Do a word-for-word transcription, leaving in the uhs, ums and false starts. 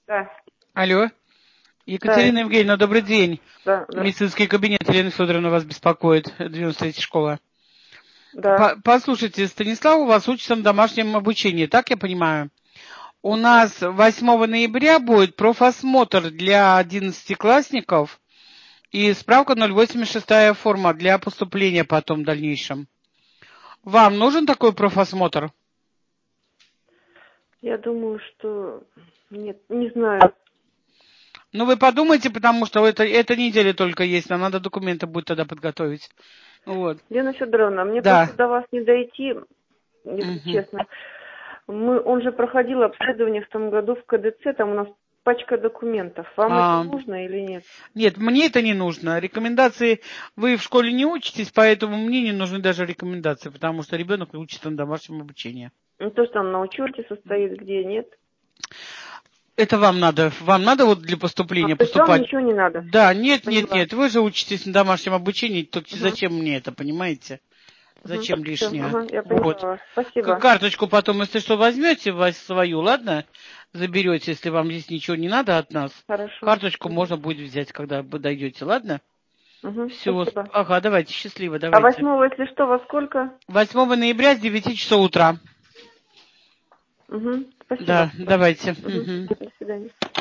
Да. Алло. Екатерина Да. Евгеньевна, добрый день. Да, да. Медицинский кабинет Елены Федоровны вас беспокоит, девяносто третья школа. Да. Послушайте, Станислав у вас учится на домашнем обучении, так я понимаю? У нас восьмого ноября будет профосмотр для одиннадцатиклассников и справка ноль восемьдесят шестая форма для поступления потом в дальнейшем. Вам нужен такой профосмотр? Я думаю, что... Нет, не знаю. Ну, вы подумайте, потому что это, эта неделя только есть, нам надо документы будет тогда подготовить. Вот. Лена Федоровна, мне Да. просто до вас не дойти, если Угу. честно. Мы, он же проходил обследование в том году в ка дэ цэ, там у нас пачка документов. Вам А, это нужно или нет? Нет, мне это не нужно. Рекомендации, вы в школе не учитесь, поэтому мне не нужны даже рекомендации, потому что ребенок учится на домашнем обучении. Ну, то, что там на учете состоит, где нет. Это вам надо, вам надо вот для поступления А, то есть вам поступать? ничего не надо? Да, нет, нет, Поняла. нет, вы же учитесь на домашнем обучении, то Угу. зачем мне это, понимаете? Зачем Угу. Все, лишнее? ага, я поняла Вот. вас. К- Спасибо. Карточку потом, если что, возьмете вас свою, ладно? Заберете, если вам здесь ничего не надо от нас. Хорошо. Карточку Угу. можно будет взять, когда вы дойдете, ладно? Угу. Все, Спасибо. ага, давайте, счастливо, А давайте. восьмого, если что, во сколько? восьмого ноября с девяти часов утра. Угу. Да, Спасибо. давайте. Угу. Мгм. До свидания.